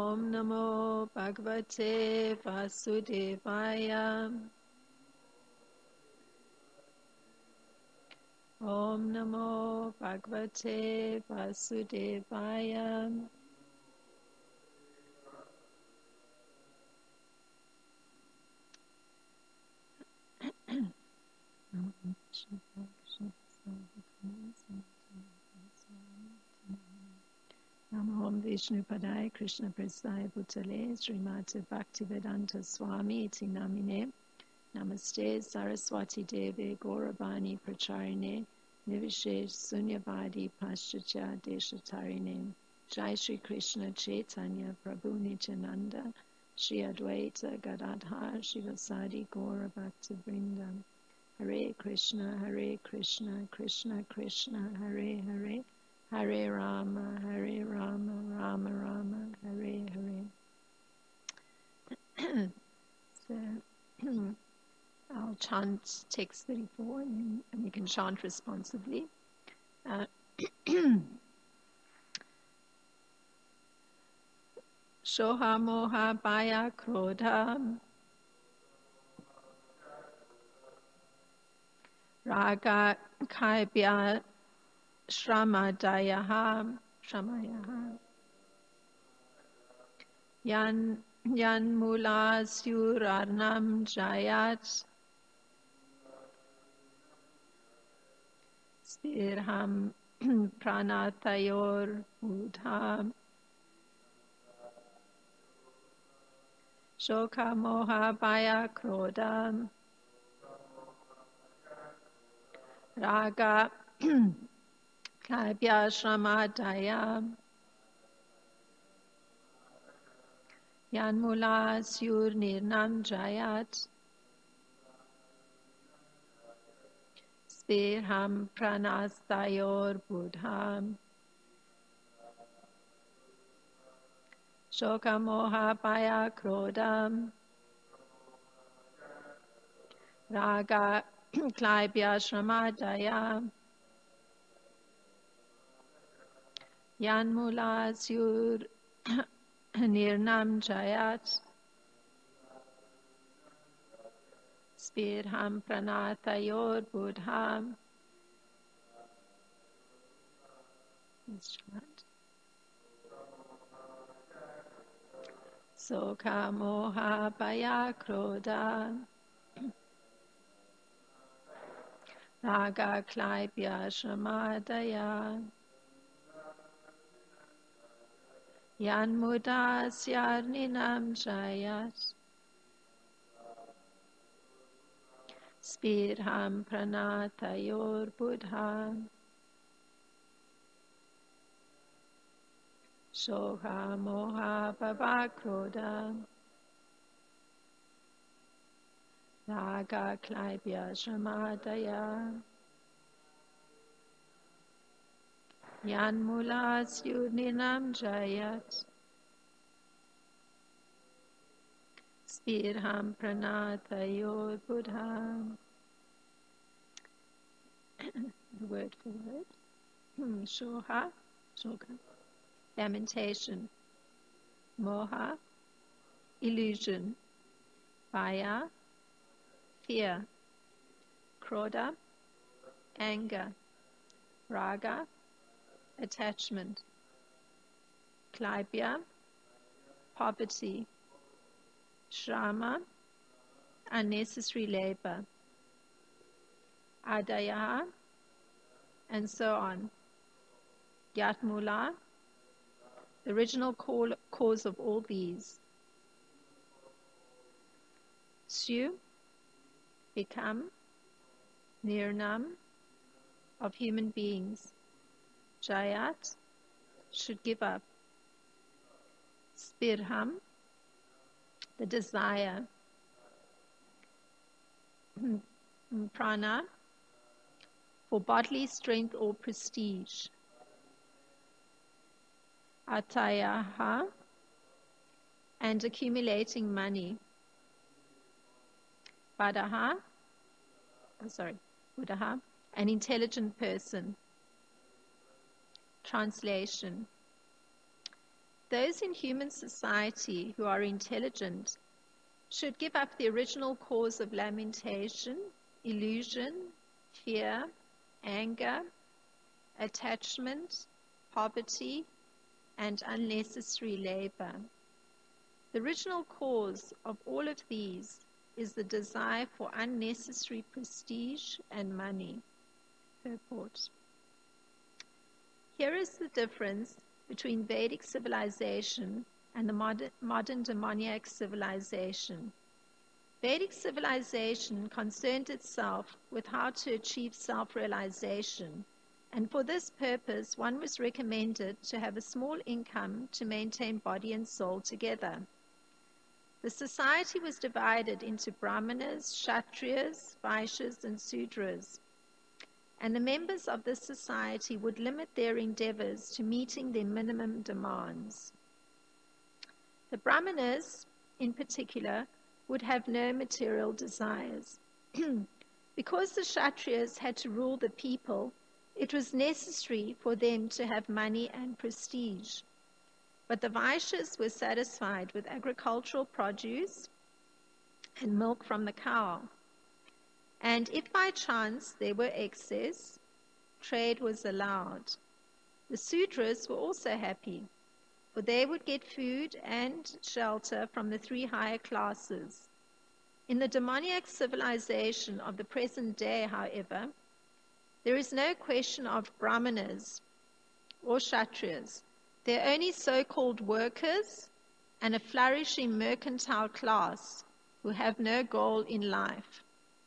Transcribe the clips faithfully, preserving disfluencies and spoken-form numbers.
Om Namo Bhagavate Vasudevaya. Om Namo Bhagavate Vasudevaya. Namo Om Vishnu Padaya Krishna Prasaya Bhutale Srimati Bhaktivedanta Swami Iti Namine Namaste Saraswati Devi Gauravani Pracharine Nivishesh Sunyavadi Paschatya Deshatarine Jai Shri Krishna Chaitanya Prabhu Nityananda Shri Advaita Gadadhar Shivasadi Gaura Bhakta Vrinda Hare Krishna Hare Krishna Krishna Krishna Hare Hare Hare Rama, Hare Rama, Rama Rama, Hare Hare. So, I'll chant text thirty-four and, and you can chant responsively. Uh, Shoha Moha Baya Krodha Raga Kaibya Shramadayaha, Shramayaha. Yan Yan Mula Syurarnam Jayat Svirham Pranatayor Udha Shoka Moha Baya Krodha Raga Kaibya Shramadaya Yanmula Syur Nirnam Jayat Svirham Pranastayor Budham Shoka Moha Baya Krodam Raga Kaibya Shramadaya Yanmula Syur Nirnam Jayat Svirham Pranatayor Budham. Let's chant. Soka Moha Baya Krodha Raga Klaibya Shramadaya Yan Muda Syarninam Jayat Svirham Pranatayor Budham Shoha Moha Bhavakrodha Raga Klaibya Shramadaya Yan Mula Syurninam Jayat Svirham Pranatayor Budham. Word for word. Shoha, Shoka. Lamentation. Moha, illusion. Baya, fear. Krodha, anger. Raga, attachment. Klaibya, poverty. Shrama, unnecessary labor. Adaya, and so on. Yatmula, the original cause of all these. Syu, become. Nirnam, of human beings. Jayat, should give up. Svirham, the desire. Prana, for bodily strength or prestige. Atayaha, and accumulating money. Badaha, oh, sorry, Buddha, an intelligent person. Translation. Those in human society who are intelligent should give up the original cause of lamentation, illusion, fear, anger, attachment, poverty, and unnecessary labor. The original cause of all of these is the desire for unnecessary prestige and money. Purport. Here is the difference between Vedic civilization and the modern, modern demoniac civilization. Vedic civilization concerned itself with how to achieve self-realization, and for this purpose one was recommended to have a small income to maintain body and soul together. The society was divided into Brahmanas, Kshatriyas, Vaishyas, and Sudras, and the members of this society would limit their endeavors to meeting their minimum demands. The Brahmanas, in particular, would have no material desires. Because the Kshatriyas had to rule the people, it was necessary for them to have money and prestige. But the Vaishyas were satisfied with agricultural produce and milk from the cow. And if by chance there were excess, trade was allowed. The Sudras were also happy, for they would get food and shelter from the three higher classes. In the demoniac civilization of the present day, however, there is no question of Brahmanas or Kshatriyas. They are only so-called workers and a flourishing mercantile class who have no goal in life.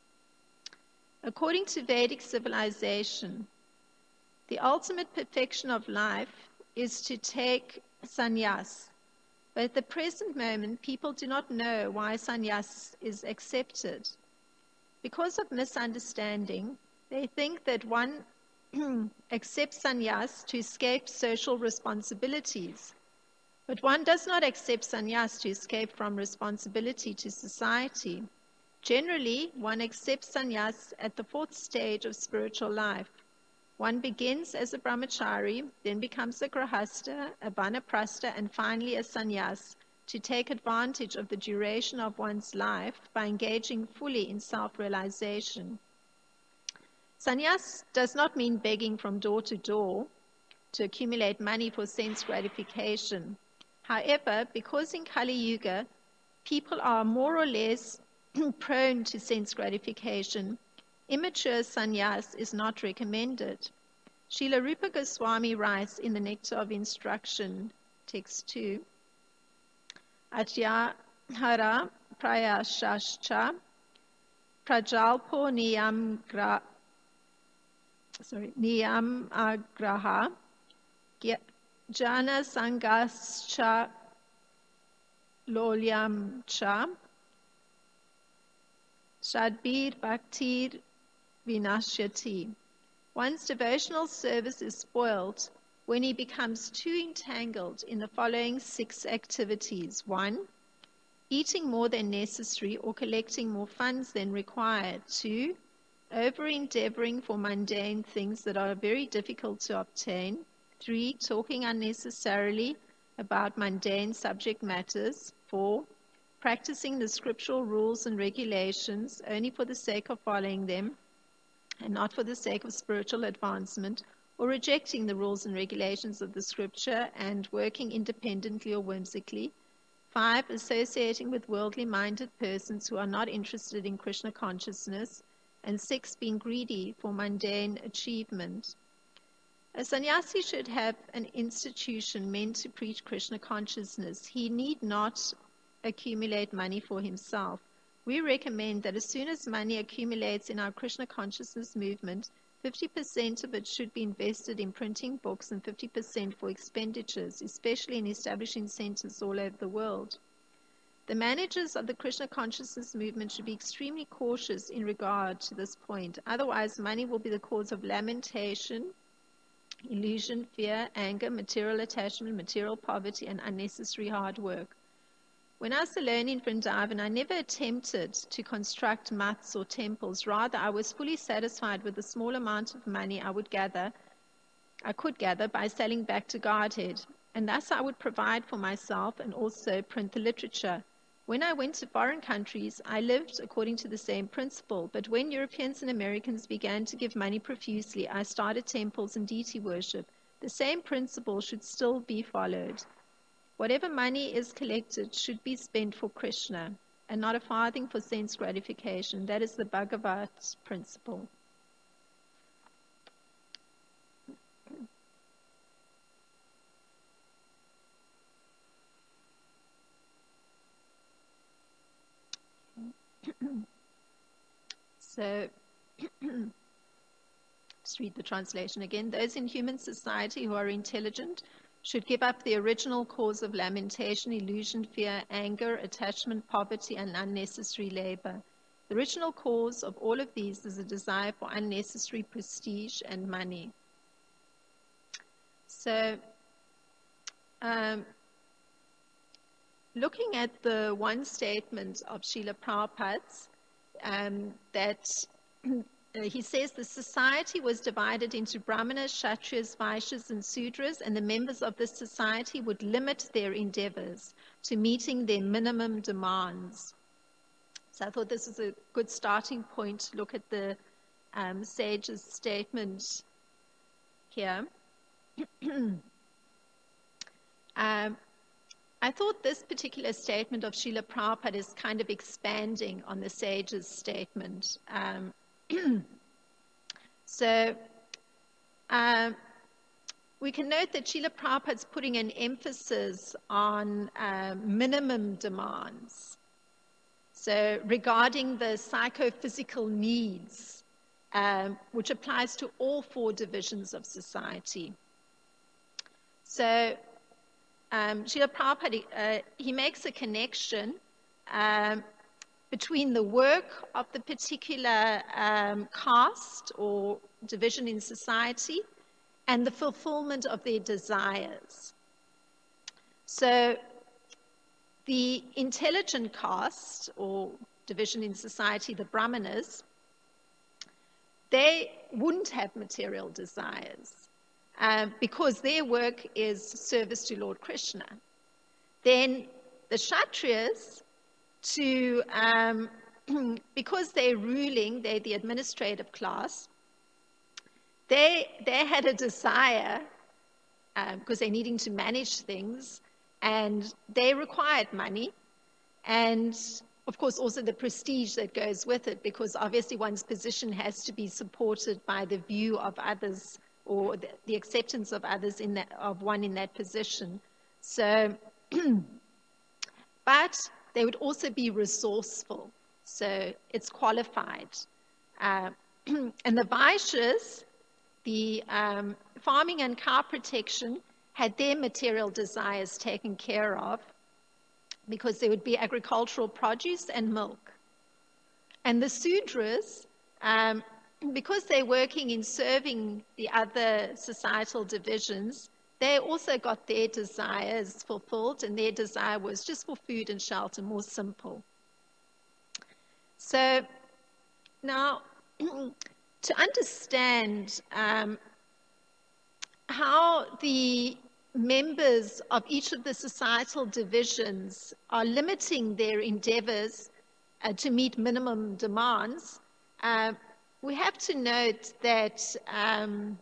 According to Vedic civilization, the ultimate perfection of life is to take sannyas. But at the present moment, people do not know why sannyas is accepted. Because of misunderstanding, they think that one accepts sannyas to escape social responsibilities. But one does not accept sannyas to escape from responsibility to society. Generally, one accepts sannyas at the fourth stage of spiritual life. One begins as a brahmachari, then becomes a grahastha, a vanaprastha, and finally a sannyas to take advantage of the duration of one's life by engaging fully in self-realization. Sannyas does not mean begging from door to door to accumulate money for sense gratification. However, because in Kali Yuga, people are more or less prone to sense gratification, immature sannyas is not recommended. Srila Rupa Goswami writes in the Nectar of Instruction, text two, Atyahara prayashascha prajalpo niyam gra sorry niyam agraha jana sangascha lolyam cha shadbir bhaktir vinashyati. One's devotional service is spoiled when he becomes too entangled in the following six activities. One, eating more than necessary or collecting more funds than required. Two, over-endeavoring for mundane things that are very difficult to obtain. Three, talking unnecessarily about mundane subject matters. Four, practicing the scriptural rules and regulations only for the sake of following them and not for the sake of spiritual advancement, or rejecting the rules and regulations of the scripture and working independently or whimsically. Five, associating with worldly-minded persons who are not interested in Krishna consciousness. And six, being greedy for mundane achievement. A sannyasi should have an institution meant to preach Krishna consciousness. He need not accumulate money for himself. We recommend that as soon as money accumulates in our Krishna consciousness movement, fifty percent of it should be invested in printing books and fifty percent for expenditures, especially in establishing centers all over the world. The managers of the Krishna consciousness movement should be extremely cautious in regard to this point. Otherwise, money will be the cause of lamentation, illusion, fear, anger, material attachment, material poverty, and unnecessary hard work. When I was alone in Vrindavan, I never attempted to construct maths or temples. Rather, I was fully satisfied with the small amount of money I would gather, I could gather by selling back to Godhead. and thus I would provide for myself and also print the literature. When I went to foreign countries, I lived according to the same principle, but when Europeans and Americans began to give money profusely, I started temples and deity worship. The same principle should still be followed. Whatever money is collected should be spent for Krishna, and not a farthing for sense gratification. That is the Bhagavat principle. So, let's read the translation again. Those in human society who are intelligent should give up the original cause of lamentation, illusion, fear, anger, attachment, poverty, and unnecessary labor. The original cause of all of these is a desire for unnecessary prestige and money. So, um, looking at the one statement of Srila Prabhupada's, um, that he says the society was divided into Brahmanas, Kshatriyas, Vaishyas, and Sudras, and the members of this society would limit their endeavors to meeting their minimum demands. So I thought this was a good starting point to look at the um, sage's statement here. um, I thought this particular statement of Srila Prabhupada is kind of expanding on the sage's statement. Um, so um, we can note that Srila Prabhupada is putting an emphasis on uh, minimum demands. So regarding the psychophysical needs, um, which applies to all four divisions of society. So um, Srila Prabhupada, uh, he makes a connection um, between the work of the particular um, caste or division in society and the fulfillment of their desires. So the intelligent caste or division in society, the Brahmanas, they wouldn't have material desires um, because their work is service to Lord Krishna. Then the Kshatriyas, to um, because they're ruling, they're the administrative class, they they had a desire um, because they're needing to manage things, and they required money, and of course also the prestige that goes with it, because obviously one's position has to be supported by the view of others or the, the acceptance of others in that of one in that position. So, but they would also be resourceful, so it's qualified. Uh, and the Vaishyas, the um, farming and cow protection, had their material desires taken care of because there would be agricultural produce and milk. And the Sudras, um, because they're working in serving the other societal divisions, they also got their desires fulfilled, and their desire was just for food and shelter, more simple. So now, to understand um, how the members of each of the societal divisions are limiting their endeavors uh, to meet minimum demands, uh, we have to note that um,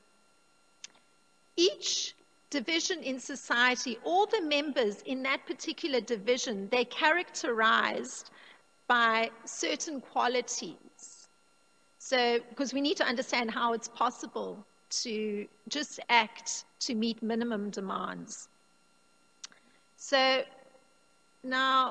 each division in society, all the members in that particular division, they're characterized by certain qualities. So, because we need to understand how it's possible to just act to meet minimum demands. So, now,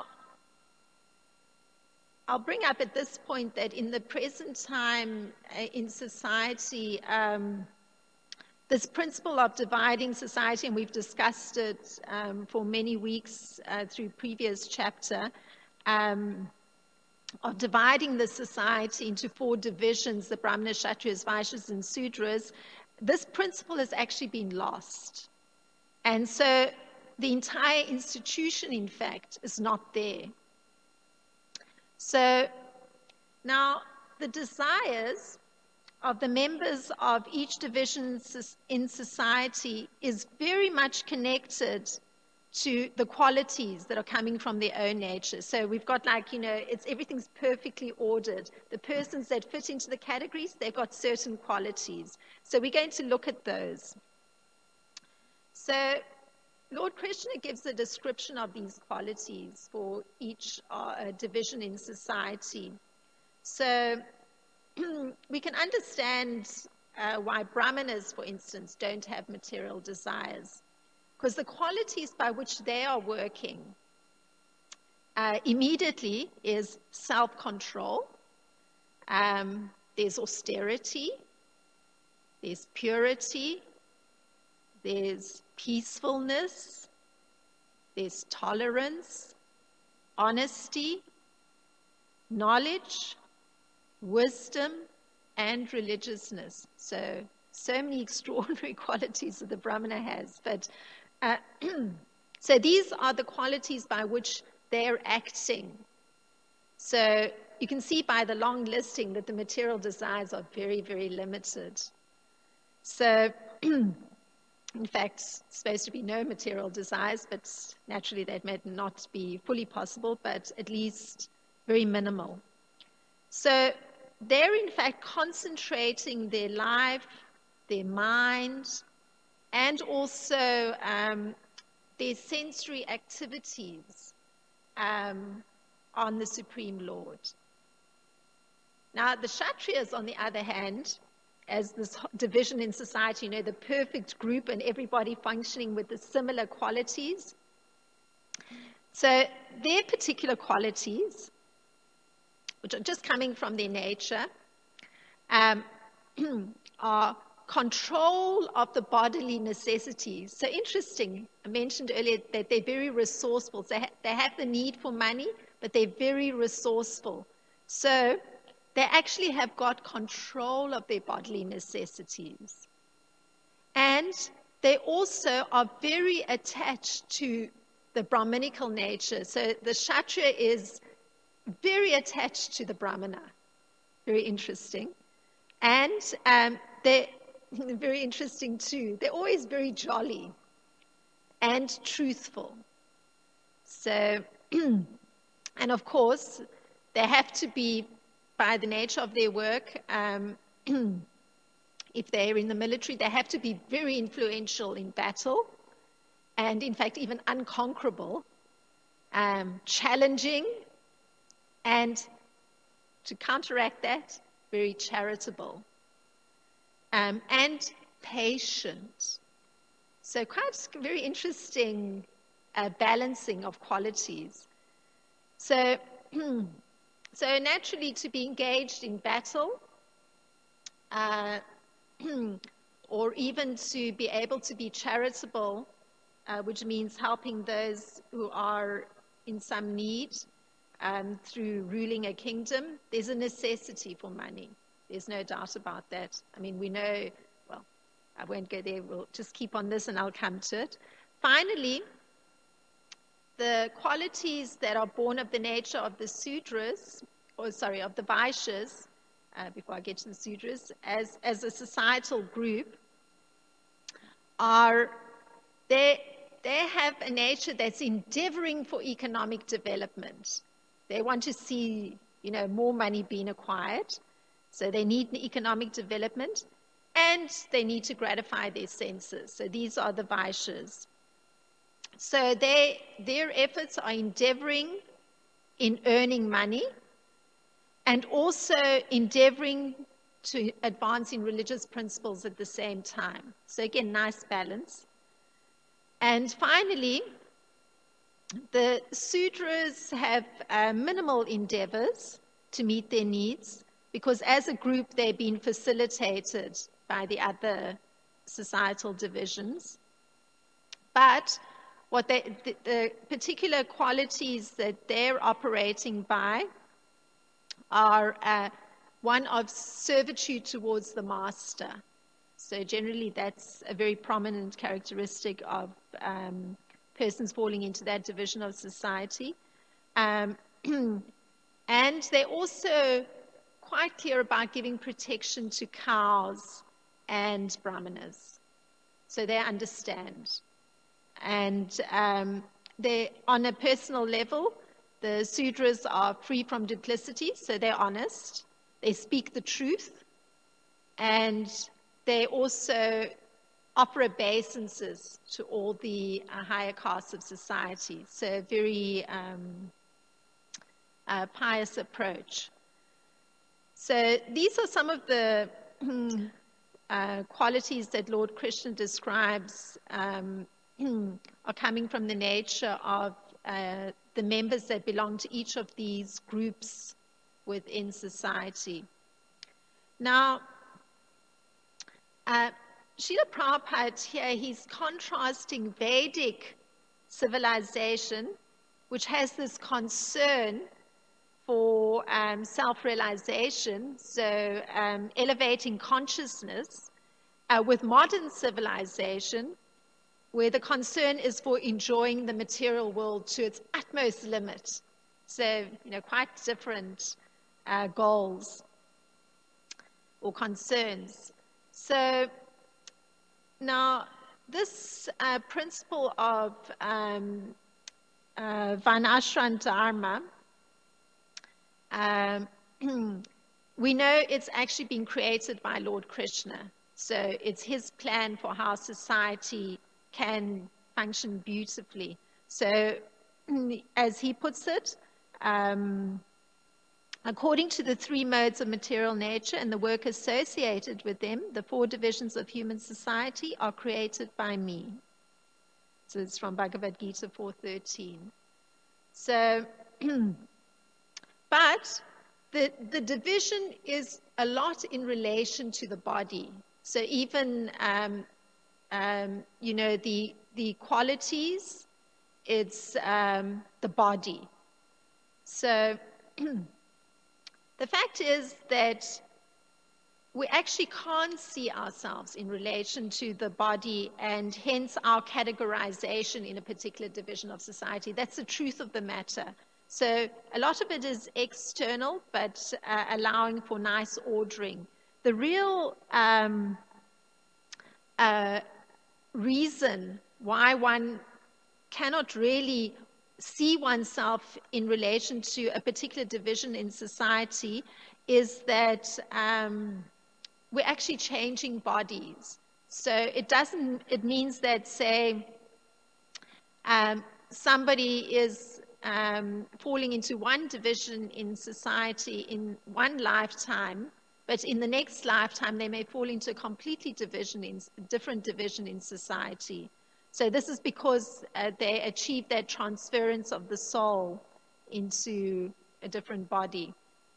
I'll bring up at this point that in the present time uh, in society, um, this principle of dividing society, and we've discussed it um, for many weeks uh, through previous chapter, um, of dividing the society into four divisions, the Brahmanas, Kshatriyas, Vaishyas, and Sudras, this principle has actually been lost. And so the entire institution, in fact, is not there. So now the desires of the members of each division in society is very much connected to the qualities that are coming from their own nature. So we've got like, you know, it's everything's perfectly ordered. The persons that fit into the categories, they've got certain qualities. So we're going to look at those. So Lord Krishna gives a description of these qualities for each uh, division in society. So we can understand uh, why Brahmanas, for instance, don't have material desires. Because the qualities by which they are working uh, immediately is self-control, um, there's austerity, there's purity, there's peacefulness, there's tolerance, honesty, knowledge, wisdom, and religiousness. So, so many extraordinary qualities that the Brahmana has. But uh, so these are the qualities by which they're acting. So you can see by the long listing that the material desires are very, very limited. So, in fact, it's supposed to be no material desires, but naturally that may not be fully possible, but at least very minimal. So they're in fact concentrating their life, their mind, and also um, their sensory activities um, on the Supreme Lord. Now, the Kshatriyas, on the other hand, as this division in society, you know, the perfect group and everybody functioning with the similar qualities. So their particular qualities, which are just coming from their nature, um, are control of the bodily necessities. So interesting, I mentioned earlier that they're very resourceful. So they, ha- they have the need for money, but they're very resourceful. So they actually have got control of their bodily necessities. And they also are very attached to the Brahminical nature. So the Kshatriya is very attached to the Brahmana. Very interesting. And um, they're very interesting too. They're always very jolly and truthful. So, and of course, they have to be, by the nature of their work, um, if they're in the military, they have to be very influential in battle and, in fact, even unconquerable, um, challenging, and to counteract that, very charitable. Um, and patient. So quite very interesting uh, balancing of qualities. So, so naturally to be engaged in battle, uh, or even to be able to be charitable, uh, which means helping those who are in some need um, through ruling a kingdom, there's a necessity for money. There's no doubt about that. I mean, we know, well, I won't go there. We'll just keep on this and I'll come to it. Finally, the qualities that are born of the nature of the Sudras, or sorry, of the Vaishyas, uh, before I get to the Sudras, as, as a societal group, are, they, they have a nature that's endeavoring for economic development. They want to see, you know, more money being acquired. So they need economic development, and they need to gratify their senses. So these are the Vaishyas. So they, their efforts are endeavoring in earning money and also endeavoring to advance in religious principles at the same time. So again, nice balance. And finally, the Sudras have uh, minimal endeavors to meet their needs, because as a group, they've been facilitated by the other societal divisions. But what they, the, the particular qualities that they're operating by are uh, one of servitude towards the master. So generally, that's a very prominent characteristic of um, persons falling into that division of society. Um, and they also quite clear about giving protection to cows and brahmanas. So they understand. And um, they, on a personal level, the Sudras are free from duplicity, so they're honest. They speak the truth. And they also offer obeisances to all the uh, higher castes of society. So a very um, uh, pious approach. So these are some of the uh, qualities that Lord Krishna describes um, are coming from the nature of uh, the members that belong to each of these groups within society. Now, uh, Srila Prabhupada here, he's contrasting Vedic civilization, which has this concern for um, self-realization, so um, elevating consciousness, uh, with modern civilization, where the concern is for enjoying the material world to its utmost limit. So, you know, quite different uh, goals or concerns. So now this uh, principle of um, uh, Varnashram Dharma, um, we know it's actually been created by Lord Krishna. So it's his plan for how society can function beautifully. So as he puts it, um, according to the three modes of material nature and the work associated with them, the four divisions of human society are created by me. So it's from Bhagavad Gita four thirteen. So, but the, the division is a lot in relation to the body. So even, um, um, you know, the, the qualities, it's um, the body. So the fact is that we actually can't see ourselves in relation to the body, and hence our categorization in a particular division of society. That's the truth of the matter. So a lot of it is external, but uh, allowing for nice ordering. The real um, uh, reason why one cannot really see oneself in relation to a particular division in society is that um, we're actually changing bodies. So it doesn't, it means that, say, um, somebody is um, falling into one division in society in one lifetime, but in the next lifetime they may fall into a completely division in, different division in society. So this is because uh, they achieve that transference of the soul into a different body.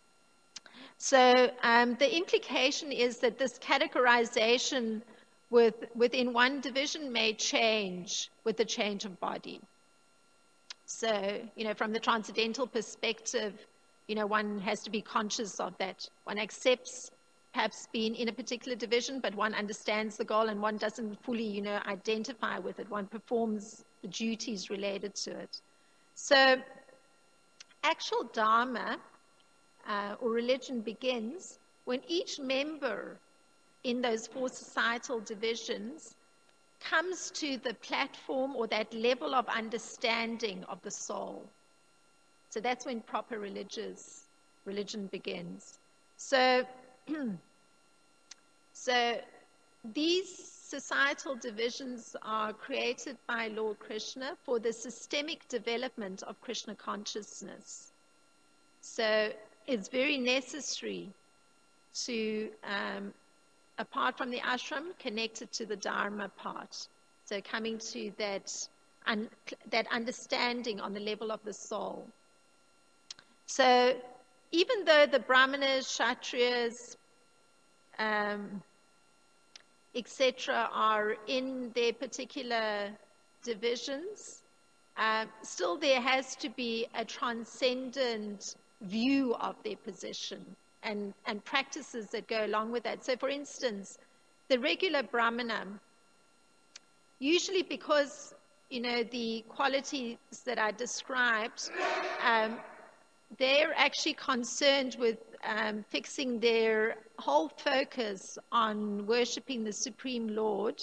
So um, the implication is that this categorization with, within one division may change with the change of body. So, you know, from the transcendental perspective, you know, one has to be conscious of that. One accepts perhaps being in a particular division, but one understands the goal and one doesn't fully, you know, identify with it. One performs the duties related to it. So actual Dharma uh, or religion begins when each member in those four societal divisions comes to the platform or that level of understanding of the soul. So that's when proper religious religion begins. So So these societal divisions are created by Lord Krishna for the systemic development of Krishna consciousness. So it's very necessary to, um, apart from the ashram, connect it to the Dharma part. So coming to that, un- that understanding on the level of the soul. So even though the Brahmanas, Kshatriyas, um, et cetera, are in their particular divisions, uh, still there has to be a transcendent view of their position and, and practices that go along with that. So, for instance, the regular Brahmana, usually because, you know, the qualities that I described, um, they're actually concerned with um, fixing their whole focus on worshipping the Supreme Lord.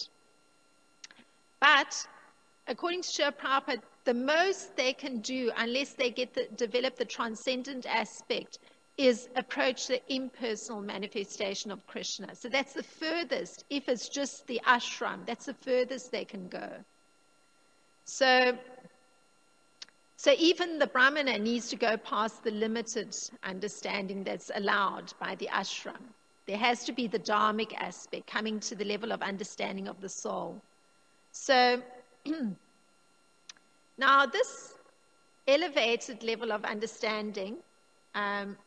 But according to Srila Prabhupada, the most they can do, unless they get the, develop the transcendent aspect, is approach the impersonal manifestation of Krishna. So that's the furthest, if it's just the ashram, that's the furthest they can go. So, so even the Brahmana needs to go past the limited understanding that's allowed by the ashram. There has to be the dharmic aspect, coming to the level of understanding of the soul. So now this elevated level of understanding um,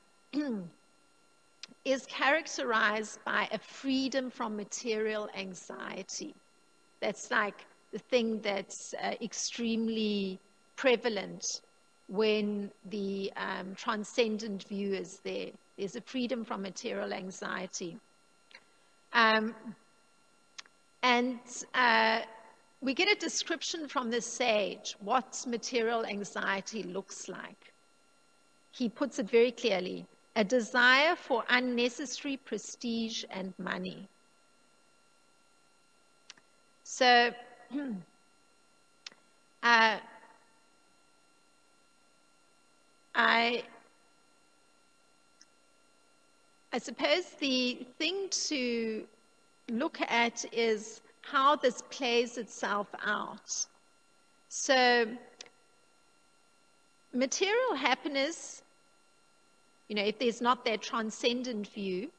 is characterized by a freedom from material anxiety. That's like the thing that's uh, extremely prevalent when the um, transcendent view is there. There's a freedom from material anxiety. Um, and uh, we get a description from the sage what material anxiety looks like. He puts it very clearly: a desire for unnecessary prestige and money. So, uh, I, I suppose the thing to look at is how this plays itself out. So, material happiness, you know, if there's not that transcendent view,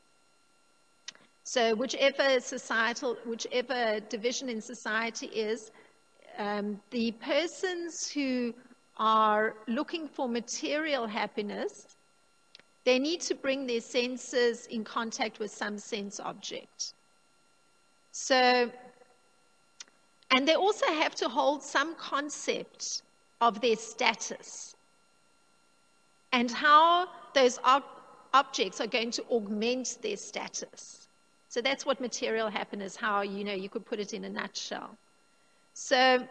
so whichever societal, whichever division in society is, um, the persons who are looking for material happiness, they need to bring their senses in contact with some sense object. So, and they also have to hold some concept of their status and how those ob- objects are going to augment their status. So that's what material happiness, how, you know, you could put it in a nutshell. So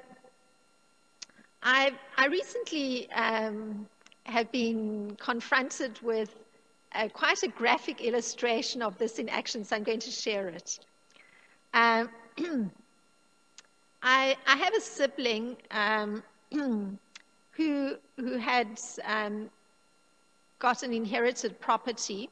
I, I recently um, have been confronted with a, quite a graphic illustration of this in action, so I'm going to share it. Um, I, I have a sibling um, who, who had um, got an inherited property,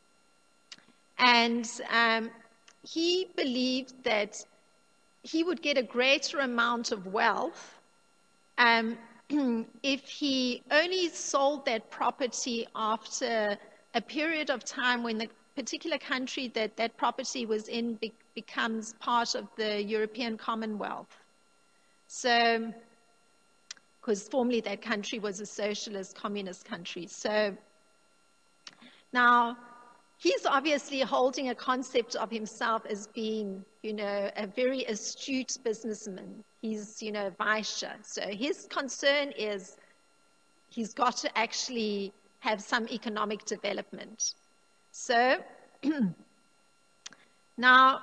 and um, he believed that he would get a greater amount of wealth um, if he only sold that property after a period of time when the particular country that that property was in be- becomes part of the European Commonwealth. So, because formerly that country was a socialist communist country. So now he's obviously holding a concept of himself as being, you know, a very astute businessman. He's, you know, Vaishya. So his concern is he's got to actually have some economic development. So now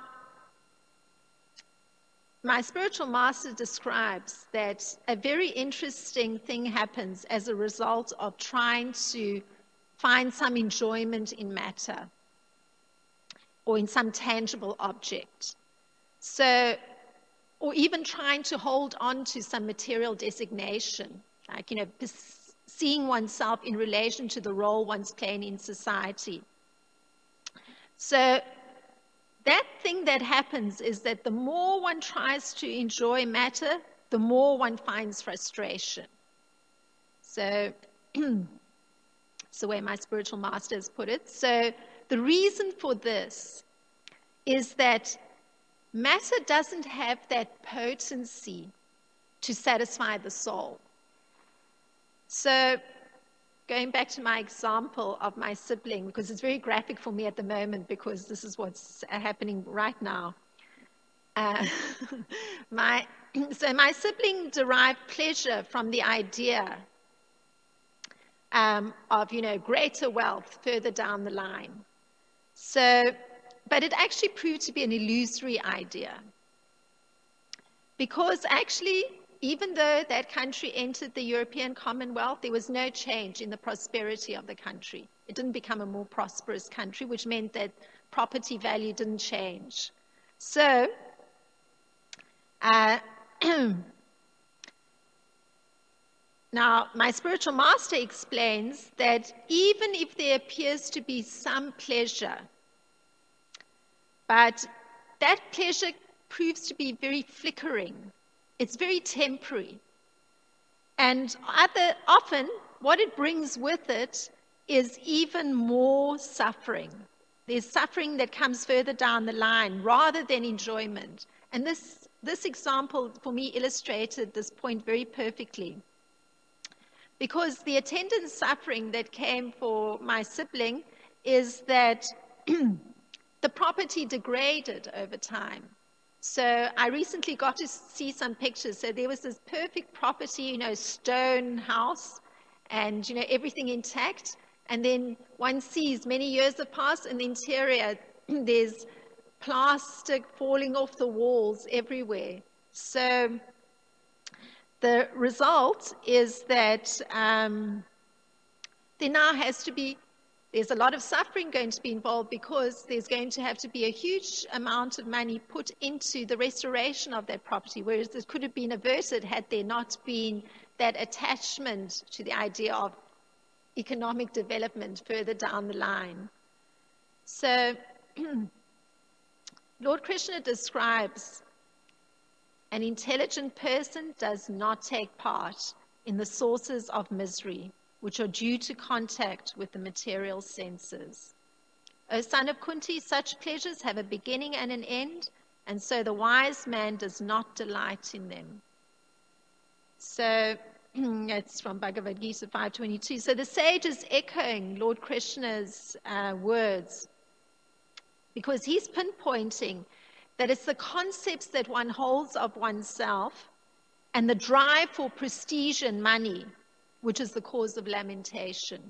my spiritual master describes that a very interesting thing happens as a result of trying to find some enjoyment in matter or in some tangible object. So, or even trying to hold on to some material designation, like, you know, seeing oneself in relation to the role one's playing in society. So that thing that happens is that the more one tries to enjoy matter, the more one finds frustration. So it's the way my spiritual master has put it. So the reason for this is that matter doesn't have that potency to satisfy the soul. So going back to my example of my sibling, because it's very graphic for me at the moment because this is what's happening right now. Uh, my, so my sibling derived pleasure from the idea um, of, you know, greater wealth further down the line. So, but it actually proved to be an illusory idea. Because actually even though that country entered the European Commonwealth, there was no change in the prosperity of the country. It didn't become a more prosperous country, which meant that property value didn't change. So, uh, now, my spiritual master explains that even if there appears to be some pleasure, but that pleasure proves to be very flickering. It's very temporary. And other, often, what it brings with it is even more suffering. There's suffering that comes further down the line rather than enjoyment. And this, this example, for me, illustrated this point very perfectly. Because the attendant suffering that came for my sibling is that the property degraded over time. So I recently got to see some pictures. So there was this perfect property, you know, stone house and, you know, everything intact. And then one sees many years have passed in the interior, there's plastic falling off the walls everywhere. So the result is that um, there now has to be, there's a lot of suffering going to be involved because there's going to have to be a huge amount of money put into the restoration of that property, whereas it could have been averted had there not been that attachment to the idea of economic development further down the line. So Lord Krishna describes an intelligent person does not take part in the sources of misery, which are due to contact with the material senses. O son of Kunti, such pleasures have a beginning and an end, and so the wise man does not delight in them. So it's from Bhagavad Gita five twenty-two. So the sage is echoing Lord Krishna's uh, words because he's pinpointing that it's the concepts that one holds of oneself and the drive for prestige and money which is the cause of lamentation.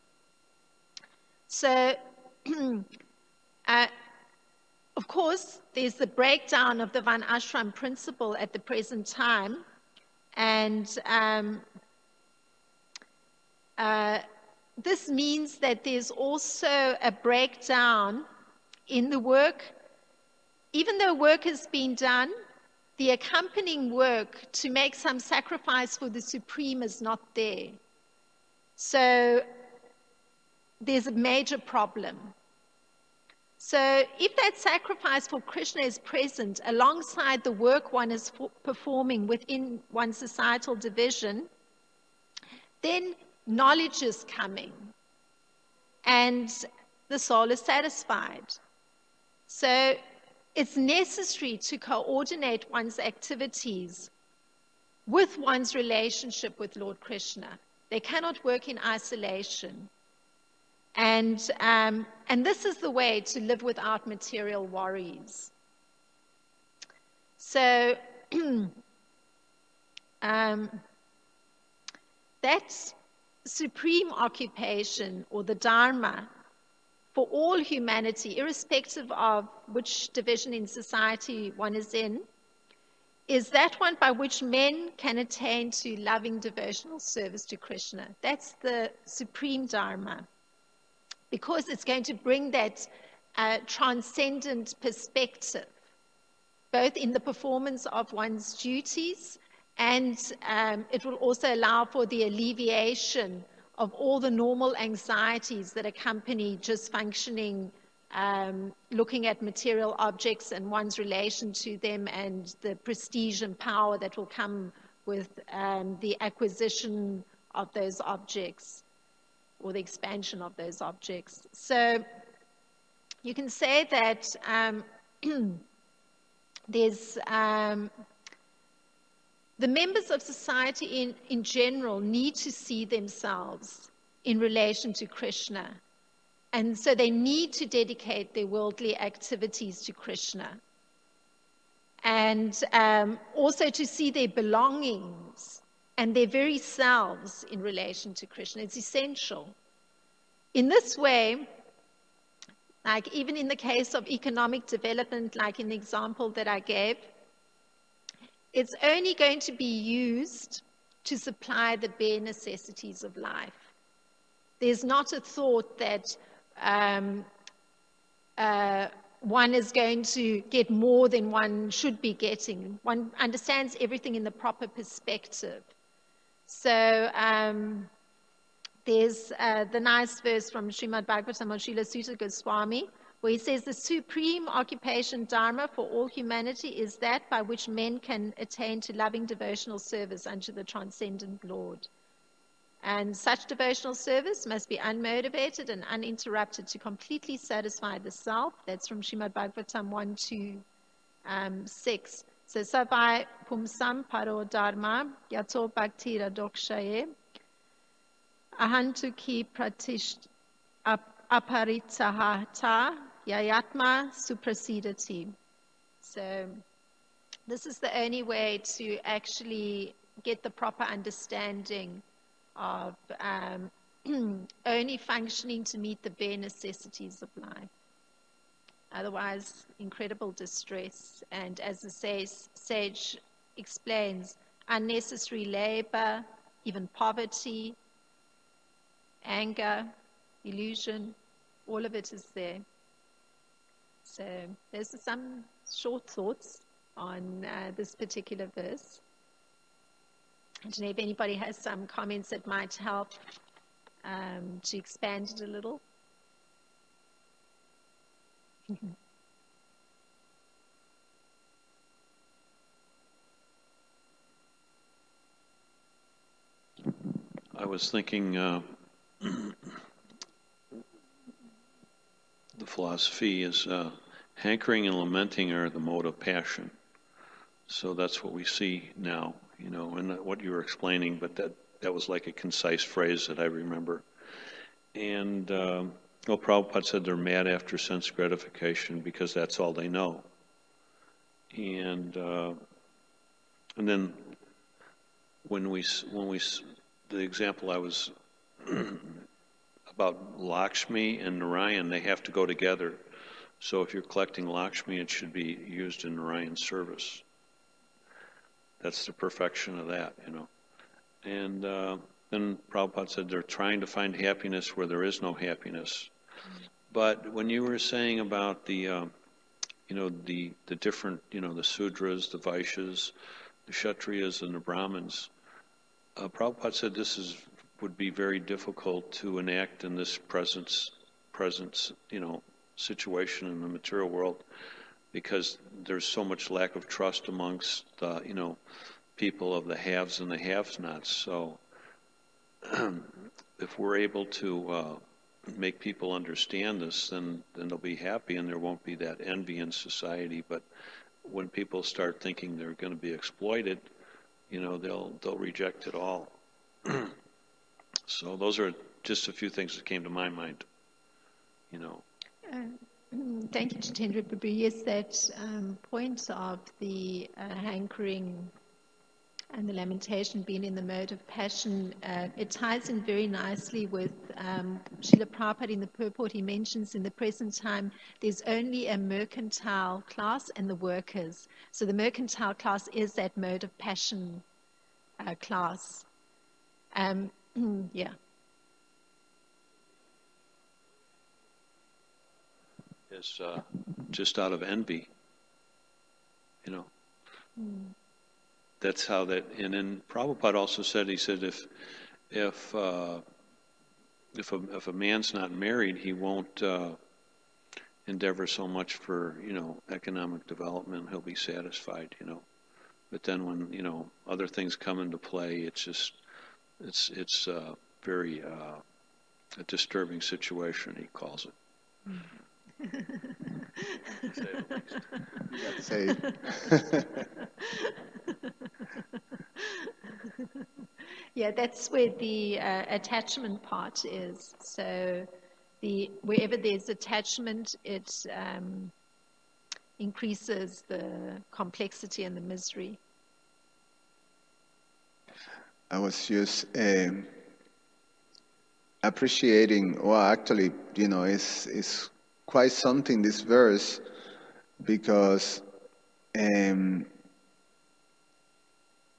So, uh, of course, there's the breakdown of the Van Ashram principle at the present time, and um, uh, this means that there's also a breakdown in the work. Even though work has been done, the accompanying work to make some sacrifice for the Supreme is not there. So there's a major problem. So if that sacrifice for Krishna is present alongside the work one is performing within one's societal division, then knowledge is coming and the soul is satisfied. So it's necessary to coordinate one's activities with one's relationship with Lord Krishna. They cannot work in isolation. And, um, and this is the way to live without material worries. So um, that supreme occupation, or the Dharma, for all humanity, irrespective of which division in society one is in, is that one by which men can attain to loving devotional service to Krishna. That's the supreme Dharma, because it's going to bring that uh, transcendent perspective, both in the performance of one's duties, and um, it will also allow for the alleviation of all the normal anxieties that accompany just functioning, um, looking at material objects and one's relation to them, and the prestige and power that will come with um, the acquisition of those objects or the expansion of those objects. So you can say that um, there's um, the members of society in, in general need to see themselves in relation to Krishna. And so they need to dedicate their worldly activities to Krishna. And um, also to see their belongings and their very selves in relation to Krishna. It's essential. In this way, like even in the case of economic development, like in the example that I gave, it's only going to be used to supply the bare necessities of life. There's not a thought that um, uh, one is going to get more than one should be getting. One understands everything in the proper perspective. So um, there's uh, the nice verse from Srimad Bhagavatam on Srila Sutta Goswami, where he says the supreme occupation dharma for all humanity is that by which men can attain to loving devotional service unto the transcendent Lord. And such devotional service must be unmotivated and uninterrupted to completely satisfy the self. That's from Srimad Bhagavatam one two six. So Savai Pumsam Paro Dharma Yato Bhakti Radokshaye Ahantuki Pratish Aparitahata Yayatma Suprasidati. So this is the only way to actually get the proper understanding of um, only functioning to meet the bare necessities of life. Otherwise, incredible distress. And as the sage, sage explains, unnecessary labor, even poverty, anger, illusion, all of it is there. So those are some short thoughts on uh, this particular verse. I don't know if anybody has some comments that might help um, to expand it a little. I was thinking uh, the philosophy is uh, hankering and lamenting are the mode of passion. So that's what we see now, you know, and what you were explaining, but that, that was like a concise phrase that I remember. And, uh, well, Prabhupada said they're mad after sense gratification because that's all they know. And uh, and then when we, when we, the example I was about Lakshmi and Narayan, they have to go together. So if you're collecting Lakshmi, it should be used in Narayan's service. That's the perfection of that, you know. And uh, then Prabhupada said they're trying to find happiness where there is no happiness. But when you were saying about the, uh, you know, the, the different, you know, the Sudras, the Vaishyas, the Kshatriyas, and the Brahmins, uh, Prabhupada said this is would be very difficult to enact in this present, present, you know, situation in the material world, because there's so much lack of trust amongst, uh, you know, people of the haves and the have-nots. So if we're able to uh, make people understand this, then, then they'll be happy and there won't be that envy in society. But when people start thinking they're going to be exploited, you know, they'll they'll reject it all. So those are just a few things that came to my mind, you know. Uh, thank you, Jitendra Prabhu. Yes, that um, point of the uh, hankering and the lamentation being in the mode of passion, uh, it ties in very nicely with um, Srila Prabhupada in the purport. He mentions in the present time there's only a mercantile class and the workers. So the mercantile class is that mode of passion uh, class. Um, yeah. Is uh, just out of envy, you know. Mm. That's how that, and then Prabhupada also said, he said if if uh, if a if a man's not married, he won't uh, endeavor so much for, you know, economic development. He'll be satisfied, you know. But then when, you know, other things come into play, it's just it's it's uh, very uh, a disturbing situation, he calls it. Mm. Say it. Yeah, that's where the uh, attachment part is. So, the wherever there's attachment, it um, increases the complexity and the misery. I was just um, appreciating. Well, actually, you know, it's it's quite something, this verse, because um,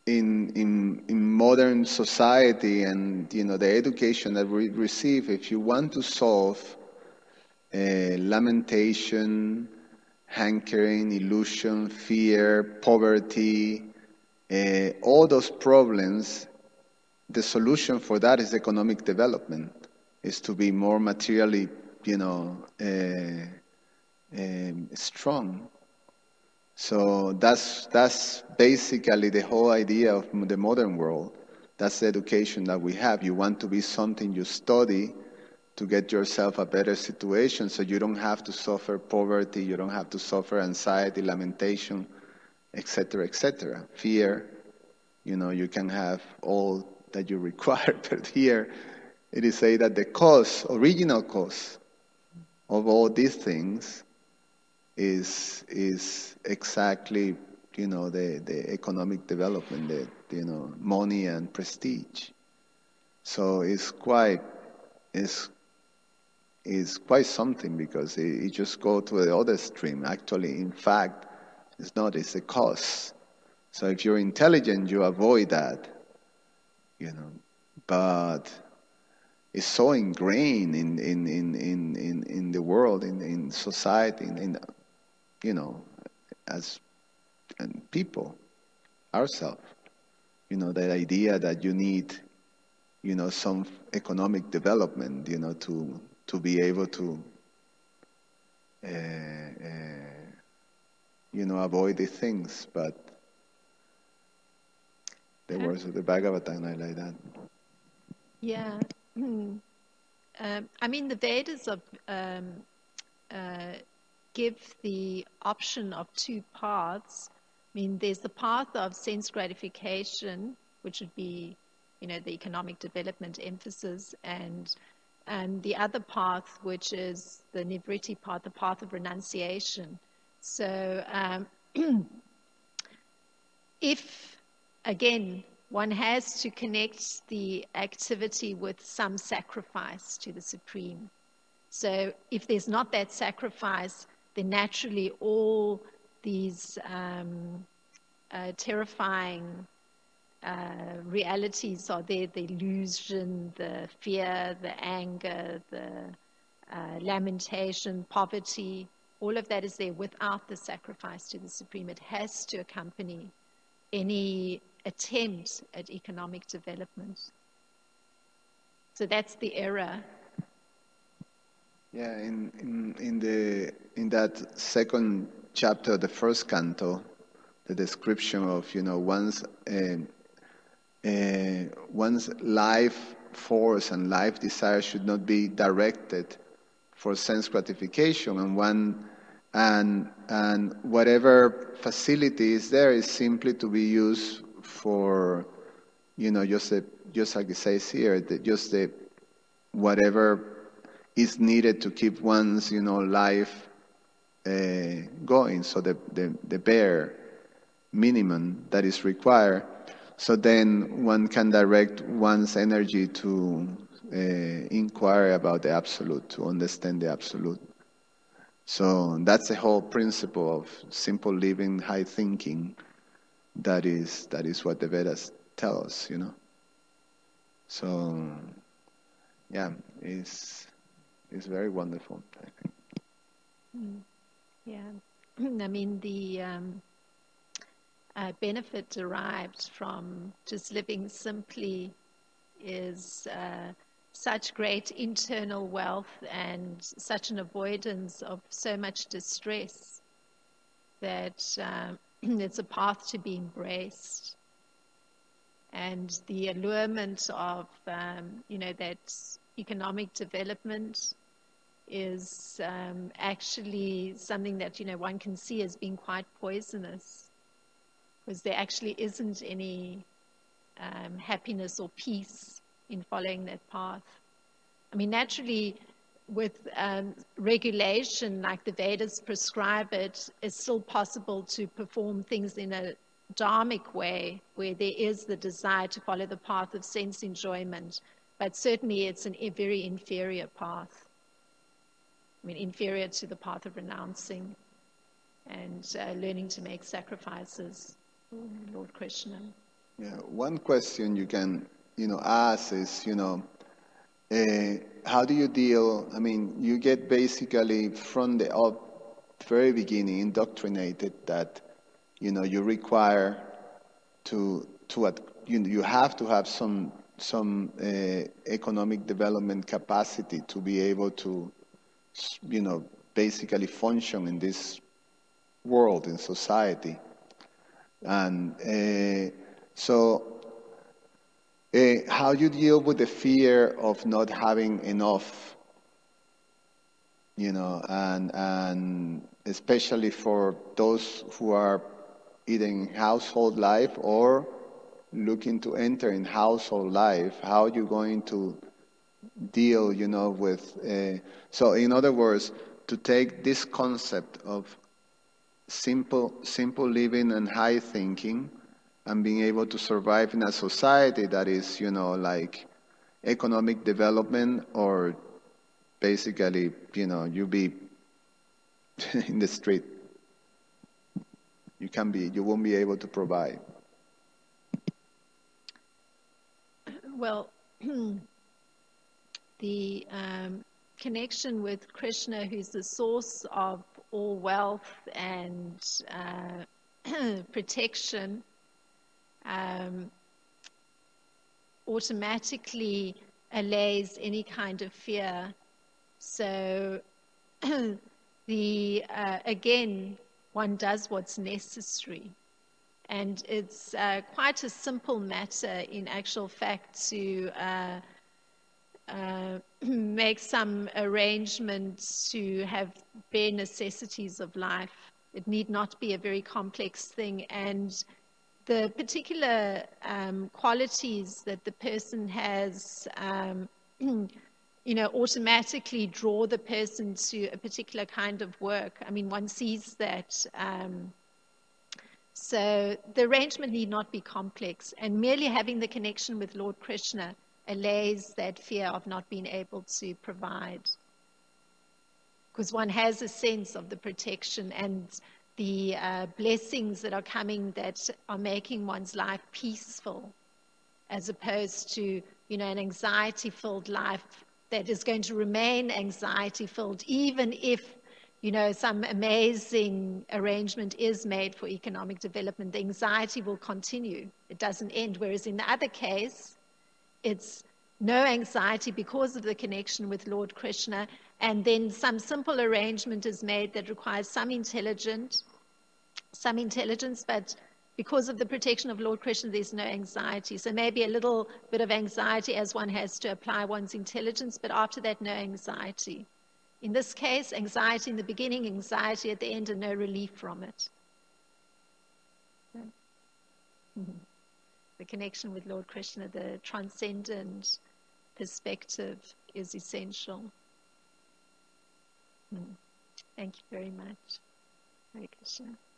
in in in modern society and you know the education that we receive, if you want to solve uh, lamentation, hankering, illusion, fear, poverty, uh, all those problems, the solution for that is economic development, is to be more materially, you know, uh, um, strong. So that's that's basically the whole idea of the modern world. That's the education that we have. You want to be something, you study to get yourself a better situation so you don't have to suffer poverty, you don't have to suffer anxiety, lamentation, et cetera, et cetera. Fear, you know, you can have all that you require, but here it is said that the cause, original cause of all these things is is exactly, you know, the, the economic development, the, you know, money and prestige. So it's quite, it's, it's quite something because it, it just go to the other extreme. Actually, in fact, it's not, it's a cause. So if you're intelligent, you avoid that, you know, but it's so ingrained in, in, in, in, in, in the world, in, in society, in, in you know, as and people, ourselves, you know, that idea that you need, you know, some economic development, you know, to to be able to, uh, uh, you know, avoid these things. But the words of the Bhagavatam are like that. Yeah. um, I mean, the Vedas of, um, uh, give the option of two paths. I mean, there's the path of sense gratification, which would be, you know, the economic development emphasis, and and the other path, which is the Nivritti path, the path of renunciation. So um, if, again, one has to connect the activity with some sacrifice to the Supreme. So if there's not that sacrifice, then naturally all these um, uh, terrifying uh, realities are there, the illusion, the fear, the anger, the uh, lamentation, poverty, all of that is there without the sacrifice to the Supreme. It has to accompany any attempt at economic development. So that's the error. Yeah, in, in, in, the, in that second chapter, the first canto, the description of, you know, one's, uh, uh, one's life force and life desire should not be directed for sense gratification, and one and and whatever facility is there is simply to be used for, you know, just the, just like it says here, the, just the whatever is needed to keep one's, you know, life uh, going. So the, the the bare minimum that is required. So then one can direct one's energy to uh, inquire about the absolute, to understand the absolute. So that's the whole principle of simple living, high thinking. That is that is what the Vedas tell us, you know. So yeah, it's it's very wonderful, I think. Mm. Yeah, I mean the um, uh, benefit derived from just living simply is uh, such great internal wealth and such an avoidance of so much distress that um, it's a path to be embraced. And the allurement of, um, you know, that economic development is um, actually something that, you know, one can see as being quite poisonous, because there actually isn't any um, happiness or peace in following that path. I mean, naturally, with um, regulation, like the Vedas prescribe it, it's still possible to perform things in a dharmic way, where there is the desire to follow the path of sense enjoyment, but certainly it's an, a very inferior path. I mean, inferior to the path of renouncing and uh, learning to make sacrifices. Lord Krishna. Yeah, one question you can, you know, ask is, you know, uh, how do you deal? I mean, you get basically from the up, very beginning indoctrinated that, you know, you require to to at, you you have to have some some uh, economic development capacity to be able to, you know, basically function in this world, in society. And uh, so uh, how you deal with the fear of not having enough, you know, and and especially for those who are either in household life or looking to enter in household life, how you going to deal, you know, with, uh, so in other words, to take this concept of simple, simple living and high thinking and being able to survive in a society that is, you know, like economic development or basically, you know, you be in the street. You can be, you won't be able to provide. Well, the um, connection with Krishna, who's the source of all wealth and uh, protection, um, automatically allays any kind of fear. So, the uh, again, one does what's necessary. And it's uh, quite a simple matter, in actual fact, to uh, uh, make some arrangements to have bare necessities of life. It need not be a very complex thing. And the particular um, qualities that the person has, um, you know, automatically draw the person to a particular kind of work. I mean, one sees that. Um, So the arrangement need not be complex, and merely having the connection with Lord Krishna allays that fear of not being able to provide. Because one has a sense of the protection and the uh, blessings that are coming that are making one's life peaceful, as opposed to, you know, an anxiety-filled life that is going to remain anxiety-filled, even if, you know, some amazing arrangement is made for economic development. The anxiety will continue. It doesn't end. Whereas in the other case, it's no anxiety because of the connection with Lord Krishna, and then some simple arrangement is made that requires some intelligence, some intelligence, but because of the protection of Lord Krishna, there's no anxiety. So maybe a little bit of anxiety as one has to apply one's intelligence, but after that, no anxiety. In this case, anxiety in the beginning, anxiety at the end, and no relief from it. Mm-hmm. The connection with Lord Krishna, the transcendent perspective, is essential. Mm. Thank you very much. Hare Krishna.